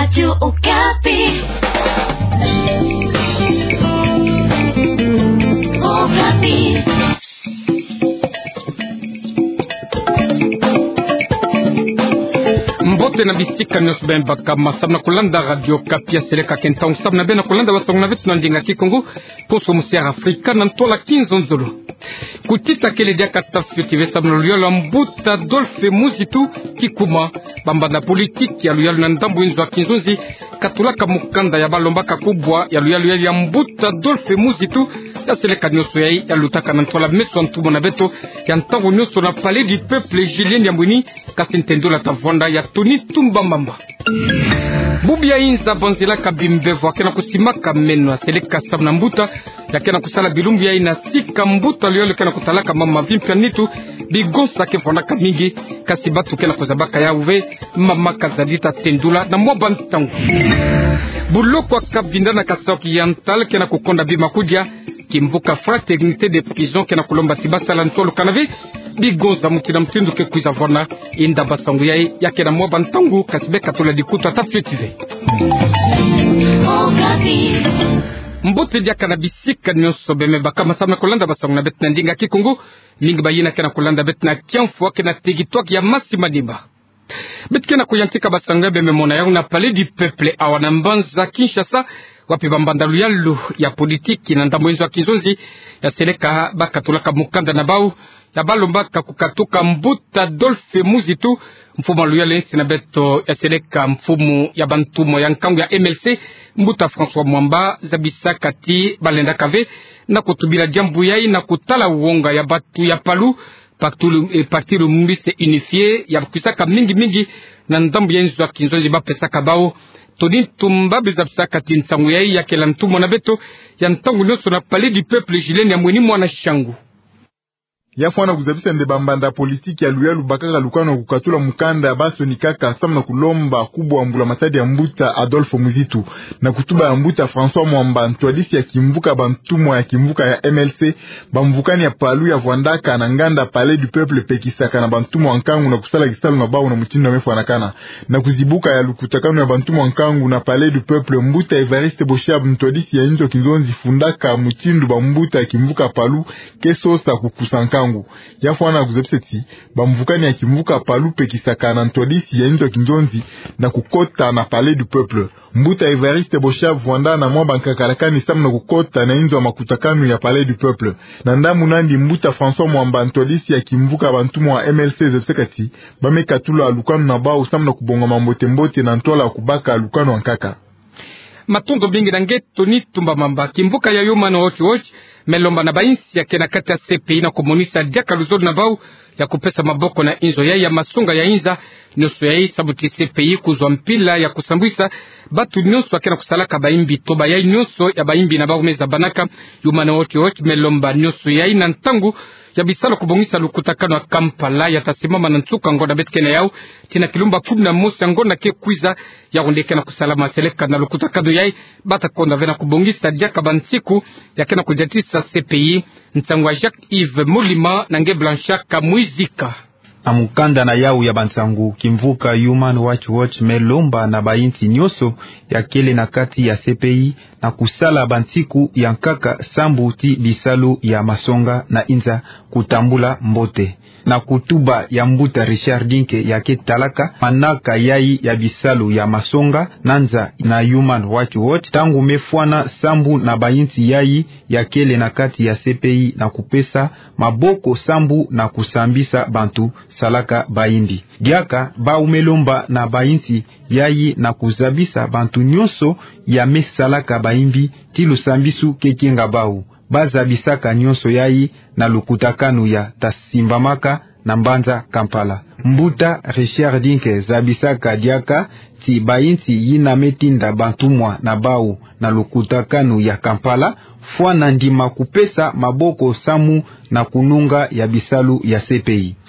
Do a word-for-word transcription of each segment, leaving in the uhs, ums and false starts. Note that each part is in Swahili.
Radio Okapi. Okapi. Mbote na bisika nyos bemba kama sabna kulanda Radio Okapi ya seleka kentang sabna bena kulanda wasong na vitu na ndinga kikongo poso musiara Afrika na ntola kinzo nzolo. Kutita kele dia katafyo kive sabna luyalo mbuta Dolfe Muzitu kikuma bamba na politiki ya luyalo na ndambu inzo wa kinzonzi katulaka mukanda ya balombaka kubwa ya luyalo ya mbuta Dolfe Muzitu ya seleka nyoso ya ya lutaka na ntola meso ntumo na beto ya ntango nyoso na palais du peuple Julien Yambwini kasintendo la tavonda ya Tony Tumba Mamba. Bubia inza bonzela kabimbevo akena kusimaka meno seleka sabna mbuta yakena kusala bilumbu ya ina sika mbuta liyo kena kutalaka mama vimpya nitu bigonsa kefona kamingi kasibatu kena kuzabaka ya uve mama kazalita tendula na mwa bantangu buloko kabinda na kasoki yantal kena kukonda bima kudia kimvuka fraternité de prison kena kulomba tibasa la ntolo kanave bigonza mutina mtindu ke kuiza vona inda basangu yae yake na mwa bantangu kasibeka tola dikutu atafyotive mbote dia kana bisika nyoso beme bakama sama kolanda basangu na betna ndinga kikungu mingi bayina kena kulanda betna kianfo kena tegitwak ya masima nimba betkena kuyantika basangu beme mona yangu na palais du peuple awana mbanza Kinshasa wapi bambandalu yalu ya politiki na ndambo inzo wa kinzonzi ya seleka bakatulaka mukanda na bau ya balombaka kukatuka mbuta Dolfe Muzitu mfumo luyalo ensi na beto ya seleka mfumo ya bantumo ya nkangu ya M L C mbuta François Mwamba zabisa kati balenda kave na kutubila jambu yai na kutala uonga ya batu ya palu parti Lumumbi unifié ya kusaka mingi mingi na ndambo ya inzo wa kinzonzi bapesaka bao Tony Tumba bizabisa kati nsangu yai ya kela ntumo na beto ya ntangu nyoso na palais du peuple Julien Yambwini mwana shangu ya fwana kuzabisa nde bambanda politiki ya luya lubakaka lukano kukatula mukanda ya baso ni kaka sam na kulomba kubwa mbula matadi ya mbuta Adolphe Muzitu na kutuba ya mbuta François Mwamba ntwadisi ya kimvuka bantumwa ya kimvuka ya M L C bamvukani ya palu ya vwandaka na nganda palais du peuple pekisaka na bantumwa nkangu na kusala kisalu na bao na mutindo na mefu anakana na kuzibuka ya lukutakano ya bantumwa nkangu na palais du peuple mbuta Evariste Boshab ntwadisi ya inzo kinzonzi fundaka mutindo ba mbuta ya kimvuka palu kesosa kukusanka ya fwana kuzepseti bamvukani ya kimvuka palu pekisaka na ntwadisi ya inzo kinzonzi na kukota na palais du peuple mbuta Evariste Boshab vwanda na mwa bankakarakani sam na kukota na inzo makutakanu ya palais du peuple na ndamu nandi mbuta François Mwamba ntwadisi ya kimvuka bantumo wa M L C zepsekati bamekatula alukanu na bao sam na kubonga mambote mbote na ntola kubaka alukanu ankaka matondo bingi na nge Tony Tumba Mamba kimvuka ya yuma na ochi ochi melomba na bainsi ya kena kati ya C P I na komunisa diaka luzodi na bau ya kupesa maboko na inzo ya ya masunga ya inza nyoso ya isa buti C P I kuzwa mpila ya kusambwisa batu nyoso akena kusalaka baimbi toba ya nyoso ya baimbi na bau meza banaka yuma na ochi ochi melomba nyoso ya ina ntangu ya bisalo kubongisa lukutakano wa Kampala ya tasimama na ntuka ngonda betkena yao tina kilumba kumi na mosi ngonda ke kwiza ya undekena kusalama seleka na lukutakano yai bata konda vena kubongisa diaka bansiku ya kena kujatisa C P I ntangwa Jacques-Yves Molima na nge Blanchard Kamwizika amukanda na yau ya bansangu kimvuka Human Rights Watch melomba na bainti nyoso ya kele na kati ya C P I na kusala bansiku ya nkaka sambuti bisalu ya masonga na inza kutambula mbote na kutuba ya mbuta Richard Dinke ya ketalaka manaka yai ya bisalu ya masonga nanza na Human Rights Watch tangu mefwana sambu na bainti yai ya kele na kati ya C P I na kupesa maboko sambu na kusambisa bantu salaka baimbi diaka ba umelomba na bainti yai na kuzabisa bantu nyoso ya mesalaka baimbi tilu sambisu kekinga bau bazabisaka nyoso yai na lukutakanu ya tasimbamaka na mbanza Kampala mbuta Richard Dinke zabisaka diaka ti bainti yina metinda bantumwa na bau na lukutakanu ya Kampala fwa na ndima kupesa maboko samu na kununga ya bisalu ya C P I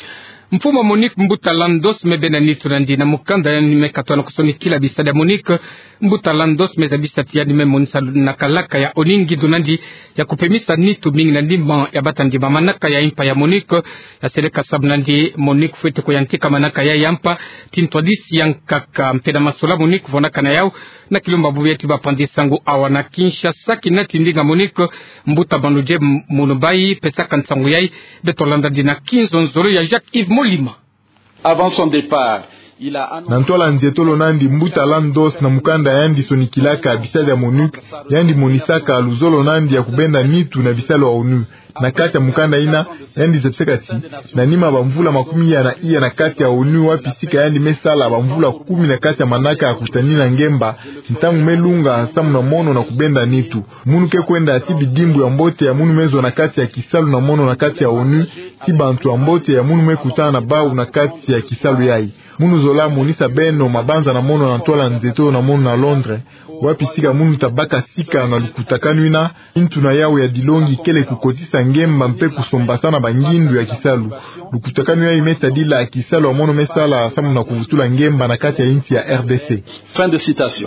Mfumo Monique Mbuta Landos mebena nitu nandi na mukanda ya nimekatwa na kusoni kila bisada ya Monique Mbuta Landos mezabisa tia nime monisa na kalaka ya oningi dunandi ya kupemisa nitu mingi na ndima ya batandi mamanaka ya impa ya Monique ya seleka sabnandi Monique fuete kuyantika manaka ya yampa tintwadisi yankaka mpena masula Monique vonaka na yao na kilumba bubiyeti bapandi sangu awana Kinshasa kinati ndinga Monique Mbuta Banduje Munubai pesa kansangu yai betolanda dina kinzo nzoro ya Jacques Yves Molima. Avant son départ, na ntola nzetolo nandi Mbuta Landos na mukanda yandi sonikilaka bisali ya Monique yandi monisaka luzolo nandi ya kubenda nitu na bisalo wa onu na kati ya mukanda ina yandi zepsekasi na nima bamvula makumi ya na iya na kati ya onu wapisika yandi mesala bamvula kumi na kati ya manaka ya kutani na ngemba ntangu melunga samu na mono na kubenda nitu munu ke kwenda atibi dimbu ya mbote ya munu mezo na kati ya kisalu na mono na kati ya onu ti bantu ya mbote ya munu mekutana na bau na kati ya kisalu yai munu zola monisa beno mabanza na mono na ntola nzeto na mono na Londres wapi sika munu tabaka sika na lukutakanu ina intu na yao ya dilongi kele kukotisa ngemba mpe kusomba sana bangindu ya kisalu lukutakanu ya imeta dila ya kisalu wa mono mesala samu na kuvutula ngemba na kati ya inti ya R D C. Fin de citation.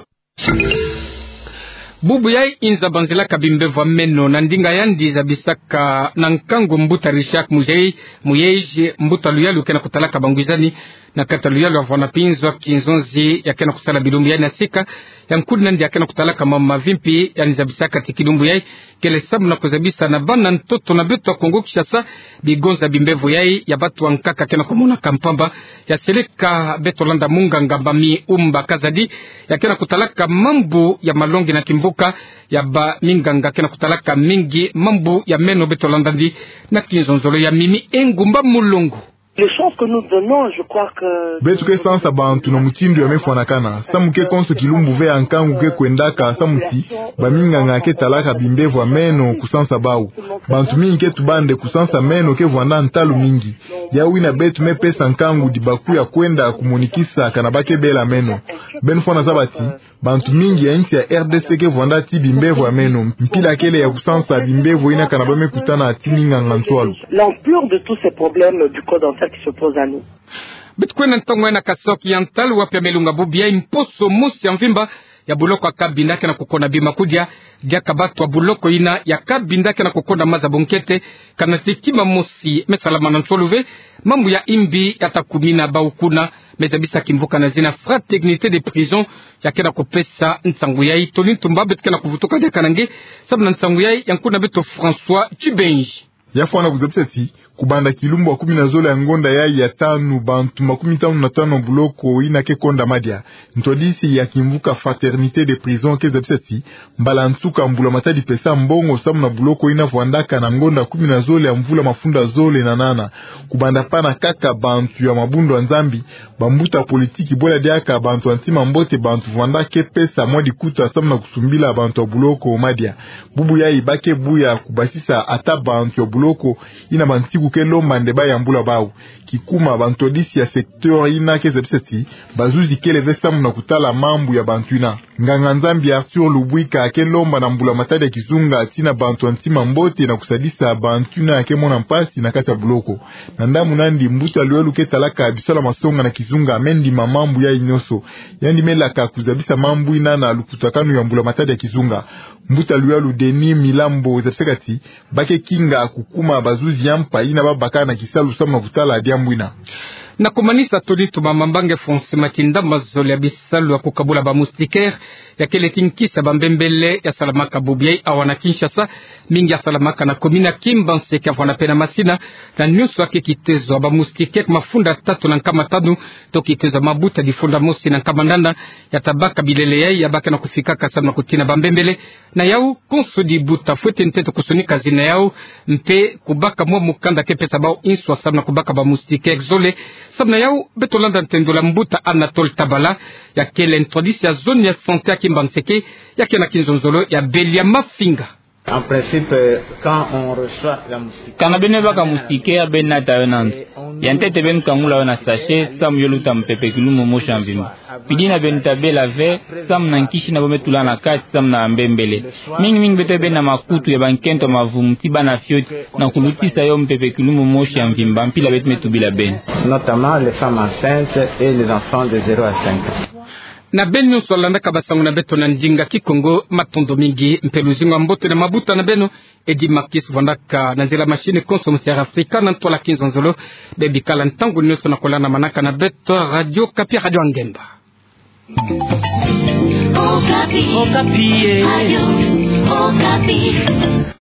Bubu yai inza banzela kabimbe vwa meno na ndinga yandi za bisaka na nkango Mbuta Richard Mujei Muyeje Mbuta Luyalu kena kutalaka bangwizani na kata Luyalu wafwana pinzwa kinzonzi ya kena kusala bilumbu yai na sika ya nkudi nandi ya kena kutalaka mama vimpi ya niza bisaka tikilumbu yai kele sabu na kuzabisa na bana ntoto na betu wa Kongo Kishasa bigonza bimbevu yai ya batu wankaka kena kumuna kampamba ya seleka beto landa munga ngambami umba kazadi ya kena kutalaka mambu ya malongi na kimbuka ya ba minganga kena kutalaka mingi mambu ya meno beto landandi na kinzonzolo ya mimi engumba mulungu. Les chances que nous donnons, je crois que... Betu ke sansa bantu na mutindu ya mefuanakana. Samu ke konso kilumbu ve ankangu ke kwendaka samuti, ba minganga ke talaka bimbevu wa meno kusansa bau. Bantu mingi ke tubande kusansa meno ke vuanda ntalu mingi. Ya wina betu me pesa nkangu di baku ya kwenda kumunikisa kanabake bela meno. Ben fwana zabati, bantu mingi ya inti ya R D C ke vuanda ti bimbevu wa meno. Mpila kele ya kusansa bimbevu ina kanabame kutana ati minganga ntwalu. L'ampleur de tous ces problèmes du code en qui se pose à nous. Bitkwena ntongo na kasoki yantal wapya melunga bubia imposo musi ya mvimba ya buloko akabindake na kukona bima kudia dia kabatu wa buloko ina ya kabindake na kukona maza bonkete kana sikima musi mesalama na nsoluve mambu ya imbi ya takumina baukuna mezabisa kimvuka na zina fraternité de prison ya kena kupesa nsangu yai toni tumba betkena kuvutoka dia kanange sabu na nsangu yai yankuna beto François Chibenji yafwana kuzabisati kubanda kilumbu wa kumi na zola ya ngonda yai ya tanu bantu makumi tanu na tano buloko ina ke konda madia ntodisi ya kimvuka fraternité de prison ke zabisati mbala nsuka mbula matadi pesa mbongo samu na buloko ina vuandaka na ngonda kumi na zola ya mvula mafunda zole na nana kubanda pana kaka bantu ya mabundo wa nzambi bambuta politiki bola diaka bantu antima mbote bantu vuandake pesa mwadi kuta samu na kusumbila bantu wa buloko madia bubu yai bake buya kubasisa ata bantu ya buloko ina mantiku ke lomba ndeba ya mbula bau kikuma bantodisi ya sektor ina ke zebiseti bazuzi ke leve samu na kutala mambu ya bantu ina nganga nzambi Arthur Lubwika ke lomba na mbula matadi ya kizunga tina bantu antima mbote na kusadisa bantu ina ke mona mpasi na kati ya buloko na ndamu nandi Mbuta Luyalu ke talaka bisala masonga na kizunga amendi mamambu ya inyoso yandi melaka kuzabisa mambu ina na lukutakanu ya mbula matadi ya kizunga Mbuta Luyalu Deni Milambo zepsekati bake kinga kukuma bazuzi yampa ina babaka na kisalu sama kutala adiambwina na kumanisa tolitu mamambange fonse matinda mazole ya bisalu ya kukabula ba mustikaire ya kele kinkisa bambembele ya salamaka bubiai awana Kinshasa mingi ya salamaka na komina Kimbanse kia wana pena masina na nyusu wake kitezo ba mustikaire mafunda tatu na nkama tanu to kitezo mabuta di funda mosi na nkama ndanda ya tabaka bilele yai ya baka na kufika kasama kutina bambembele na yau konso di buta fuete nteto kusunika zina yau mpe kubaka mwa mukanda kepesa bao inswa sabna kubaka ba mustikaire zole sabna yau betolanda ntendola Mbuta Anatole Tabala ya kele introdisi ya zone ya sante ya Kimbanseke ya kena kinzonzolo ya Belia Mafinga. En principe, quand on reçoit la moustique, kana bene baka moustique ben na tawenant yantete ben kangula na sachet sam yoluta mpepe kilumo mosha mvimba pidina ben tabela ve sam na nkishi na bometula na kati sam na mbembele mingi mingi bete ben na makutu ya bankento mavumti bana fioti na kulutisa yo mpepe kilumo mosha mvimba mpila bete metubila ben, notamment les femmes enceintes et les enfants de zéro à cinq ans. Na benu solanda kabasangu na beto na njinga kikongo matondo mingi mpeluzinga mbote na mabuta na benu edi makis vondaka na zela machine consommateur afrika na tola quinze nzolo bebi kala ntangu nyoso na kolana manaka na beto radio Kapi radio Angemba. Okapi. Okapi. Radio Okapi.